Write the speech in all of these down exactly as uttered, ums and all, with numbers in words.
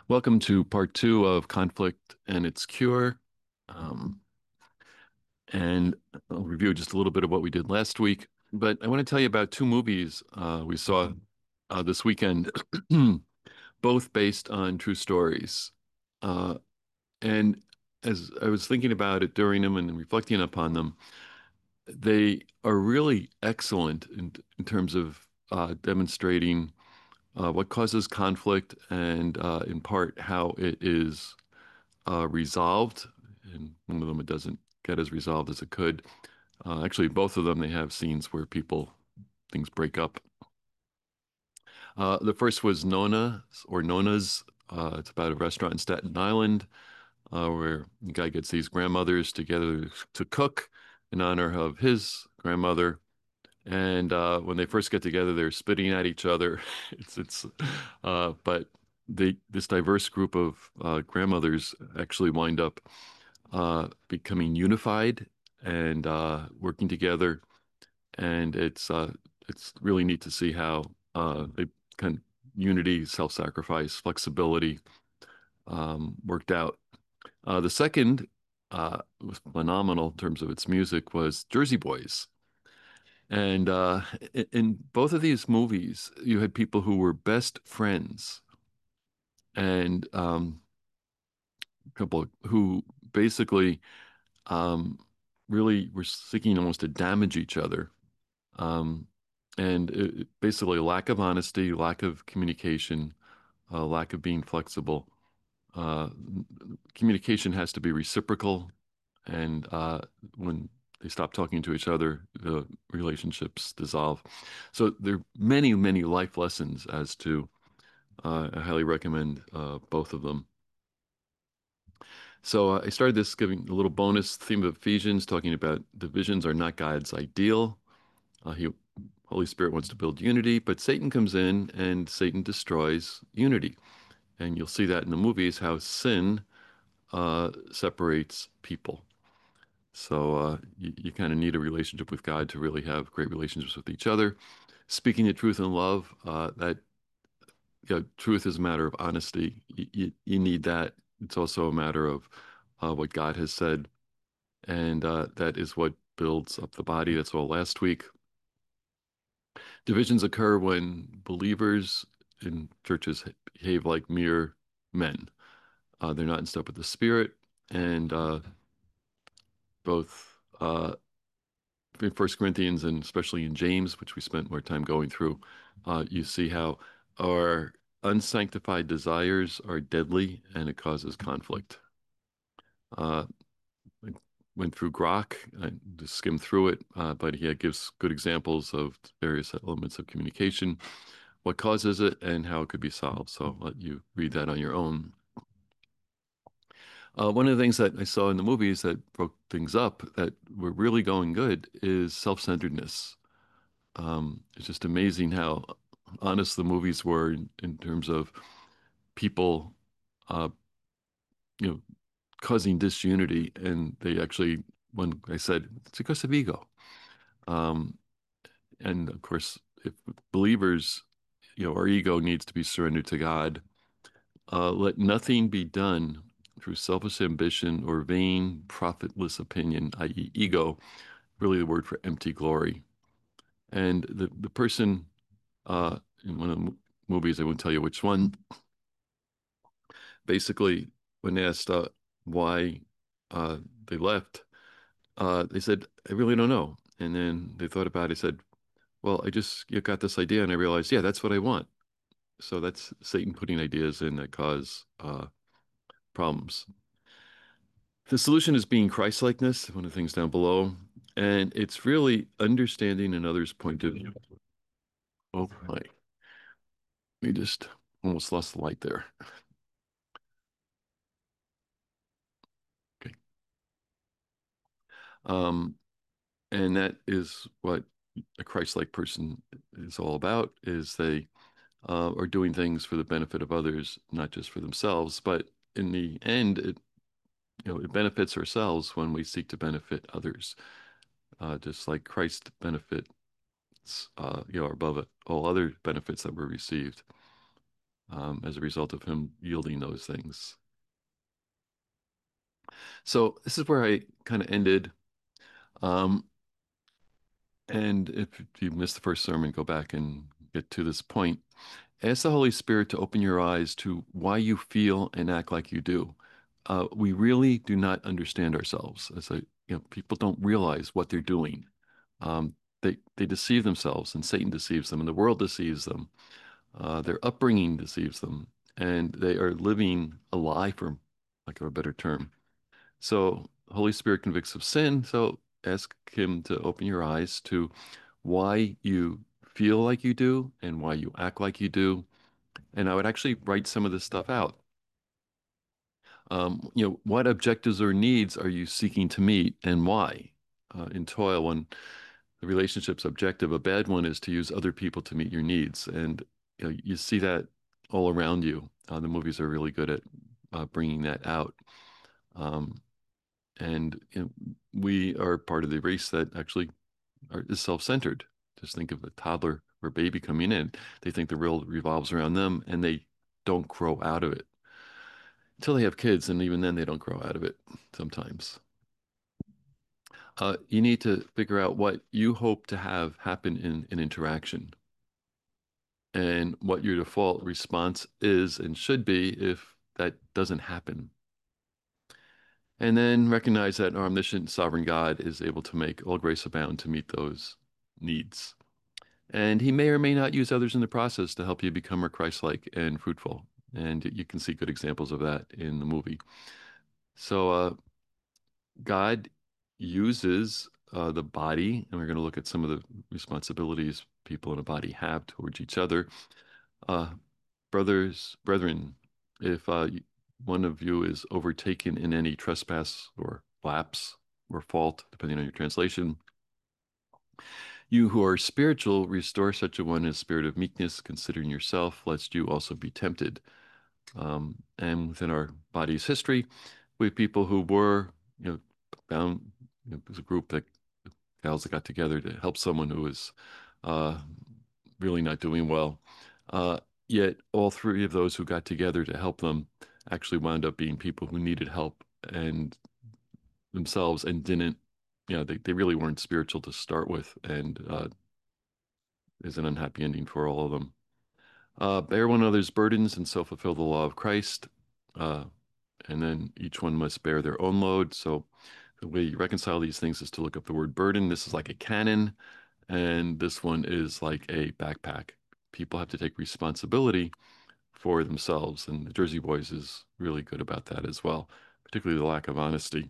Welcome to part two of Conflict and Its Cure. Um, and I'll review just a little bit of what we did last week. But I want to tell you about two movies uh, we saw uh, this weekend, both based on true stories. Uh, and as I was thinking about it during them and reflecting upon them, they are really excellent in, in terms of uh, demonstrating uh, what causes conflict and, uh, in part, how it is uh, resolved, and one of them it doesn't get as resolved as it could. Uh, actually, both of them they have scenes where people things break up. Uh, the first was Nona or Nona's. Uh, it's about a restaurant in Staten Island uh, where the guy gets these grandmothers together to cook in honor of his grandmother. And uh, when they first get together, they're spitting at each other. It's it's, uh, but they this diverse group of uh, grandmothers actually wind up uh, becoming unified and uh, working together. And it's uh, it's really neat to see how uh, they kind of unity, self-sacrifice, flexibility um, worked out. Uh, the second uh, was phenomenal in terms of its music was Jersey Boys. And uh, in, in both of these movies, you had people who were best friends and um, a couple who basically um, really were seeking almost to damage each other. Um, and it, basically, lack of honesty, lack of communication, uh, lack of being flexible. Uh, Communication has to be reciprocal, and uh, when they stop talking to each other, the relationships dissolve. So there are many, many life lessons as to. Uh, I highly recommend uh, both of them. So uh, I started this giving a little bonus theme of Ephesians, talking about divisions are not God's ideal. Uh, he, Holy Spirit wants to build unity, but Satan comes in and Satan destroys unity. And you'll see that in the movies how sin uh, separates people. So uh, you, you kind of need a relationship with God to really have great relationships with each other. Speaking the truth in love, uh, that you know, truth is a matter of honesty. You, you, you need that. It's also a matter of uh, what God has said, and uh, that is what builds up the body. That's all last week. Divisions occur when believers in churches behave like mere men. Uh, they're not in step with the Spirit, and uh, both uh, in First Corinthians and especially in James, which we spent more time going through, uh, you see how our unsanctified desires are deadly and it causes conflict. Uh, I went through Grok, I just skimmed through it, uh, but he gives good examples of various elements of communication, what causes it, and how it could be solved. So I'll let you read that on your own. Uh, one of the things that I saw in the movies that broke things up that were really going good is self-centeredness. Um, it's just amazing how honest the movies were in, in terms of people, uh, you know, causing disunity, and they actually, when I said it's because of ego, um, and of course, if believers, you know, our ego needs to be surrendered to God. Uh, let nothing be done through selfish ambition or vain, profitless opinion, that is, ego, really the word for empty glory. And the the person uh, in one of the movies, I won't tell you which one, basically, when asked uh, why uh, they left, uh, they said, I really don't know. And then they thought about it, said, well, I just you got this idea and I realized, yeah, that's what I want. So that's Satan putting ideas in that cause uh, problems. The solution is being Christ-likeness, one of the things down below. And it's really understanding another's point of view. Oh, my. We just almost lost the light there. Okay. Um, and that is what a Christ-like person is all about, is they uh, are doing things for the benefit of others, not just for themselves. But in the end, it you know it benefits ourselves when we seek to benefit others, uh, just like Christ benefits uh, you know are above it, all other benefits that were received. um, as a result of him yielding those things. So this is where I kind of ended. Um, and if you missed the first sermon, go back and get to this point. Ask the Holy Spirit to open your eyes to why you feel and act like you do. Uh, we really do not understand ourselves. As a, you know, people don't realize what they're doing. Um, they they deceive themselves, and Satan deceives them, and the world deceives them. Uh, their upbringing deceives them, and they are living a lie, for lack of a better term. So, Holy Spirit convicts of sin. So, ask Him to open your eyes to why you feel like you do and why you act like you do. And I would actually write some of this stuff out. Um, you know, what objectives or needs are you seeking to meet and why? Uh, in toil, when the relationship's objective, a bad one is to use other people to meet your needs. And you know, you see that all around you. Uh, the movies are really good at uh, bringing that out. Um, and you know, we are part of the race that actually are, is self-centered. Just think of a toddler or baby coming in. They think the world revolves around them and they don't grow out of it until they have kids. And even then, they don't grow out of it sometimes. Uh, you need to figure out what you hope to have happen in an interaction and what your default response is and should be if that doesn't happen. And then recognize that our omniscient sovereign God is able to make all grace abound to meet those needs. And he may or may not use others in the process to help you become more Christ-like and fruitful. And you can see good examples of that in the movie. So uh, God uses uh, the body, and we're going to look at some of the responsibilities people in a body have towards each other. Uh, brothers, brethren, if uh, one of you is overtaken in any trespass or lapse or fault, depending on your translation, you who are spiritual, restore such a one in a spirit of meekness, considering yourself, lest you also be tempted. Um, and within our body's history, we have people who were, you know, bound. You know, it was a group that gals that got together to help someone who was uh, really not doing well. Uh, Yet all three of those who got together to help them actually wound up being people who needed help and themselves and didn't, you know, they, they really weren't spiritual to start with, and uh, is an unhappy ending for all of them. Uh, bear one another's burdens and so fulfill the law of Christ. Uh, and then each one must bear their own load. So the way you reconcile these things is to look up the word burden. This is like a cannon, and this one is like a backpack. People have to take responsibility for themselves, and the Jersey Boys is really good about that as well, particularly the lack of honesty.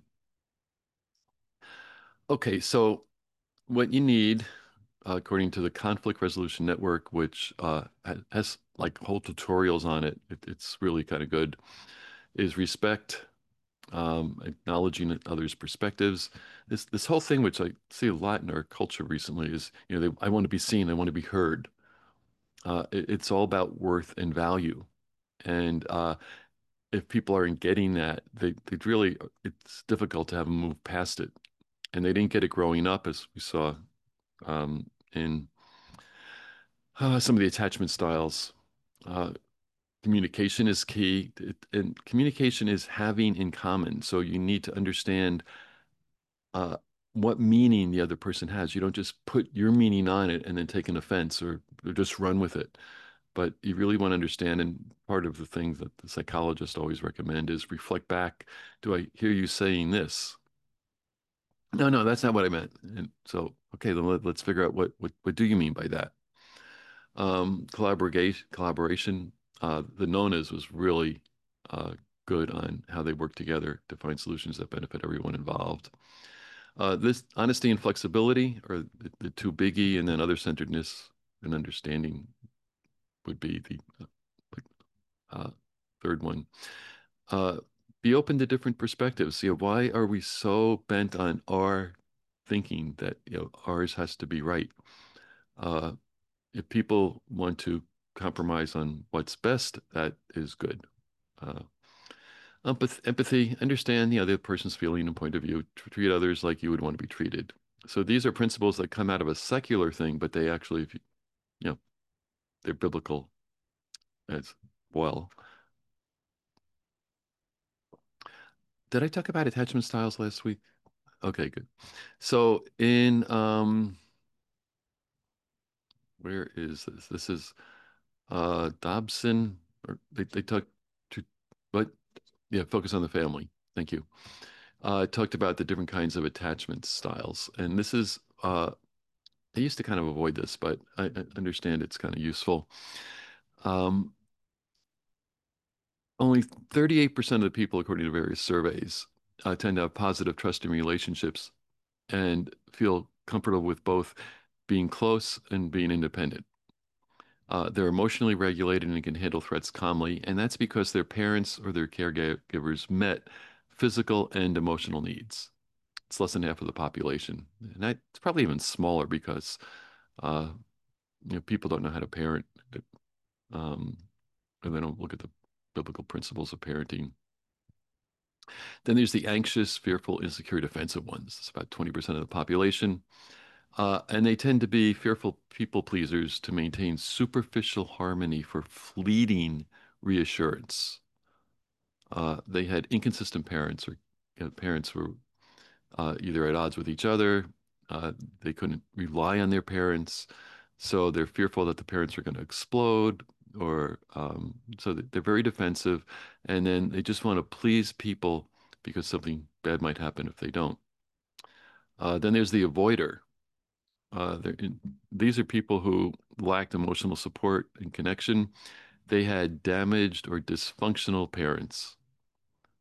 Okay, so what you need, uh, according to the Conflict Resolution Network, which uh, has, has like whole tutorials on it, it it's really kind of good, is respect, um, acknowledging others' perspectives. This this whole thing, which I see a lot in our culture recently, is you know they, I want to be seen, I want to be heard. Uh, it, it's all about worth and value, and uh, if people aren't getting that, they they really it's difficult to have them move past it, and they didn't get it growing up, as we saw um, in uh, some of the attachment styles. Uh, Communication is key, it, and communication is having in common. So you need to understand uh, what meaning the other person has. You don't just put your meaning on it and then take an offense or, or just run with it. But you really want to understand. And part of the things that the psychologists always recommend is reflect back. Do I hear you saying this? No, no, that's not what I meant. And so, okay, then let, let's figure out what, what, what do you mean by that? Um, collaboration, collaboration. Uh, the Nonas was really uh, good on how they work together to find solutions that benefit everyone involved. Uh, this honesty and flexibility are the, the two biggie, and then other centeredness and understanding would be the uh, third one. Uh, be open to different perspectives. You know, why are we so bent on our thinking that you know ours has to be right? Uh, if people want to compromise on what's best, that is good. Uh, empathy, understand the other person's feeling and point of view, treat others like you would want to be treated. So these are principles that come out of a secular thing, but they actually, if you, you know, they're biblical. It's well. Did I talk about attachment styles last week? Okay, good. So in um where is this? This is uh Dobson, or they they talk to, but yeah, focus on the family. Thank you. Uh, it talked about the different kinds of attachment styles, and this is uh I used to kind of avoid this, but I, I understand it's kind of useful. Um, Only thirty-eight percent of the people, according to various surveys, uh, tend to have positive, trusting relationships and feel comfortable with both being close and being independent. Uh, they're emotionally regulated and can handle threats calmly, and that's because their parents or their caregivers met physical and emotional needs. It's less than half of the population, and that, it's probably even smaller because uh, you know people don't know how to parent, um, and they don't look at the biblical principles of parenting. Then there's the anxious, fearful, insecure, defensive ones. It's about twenty percent of the population. Uh, and they tend to be fearful people pleasers to maintain superficial harmony for fleeting reassurance. Uh, they had inconsistent parents, or you know, parents were uh, either at odds with each other. Uh, they couldn't rely on their parents. So they're fearful that the parents are going to explode, or um, so they're very defensive. And then they just want to please people because something bad might happen if they don't. Uh, then there's the avoider. Uh, these are people who lacked emotional support and connection. They had damaged or dysfunctional parents.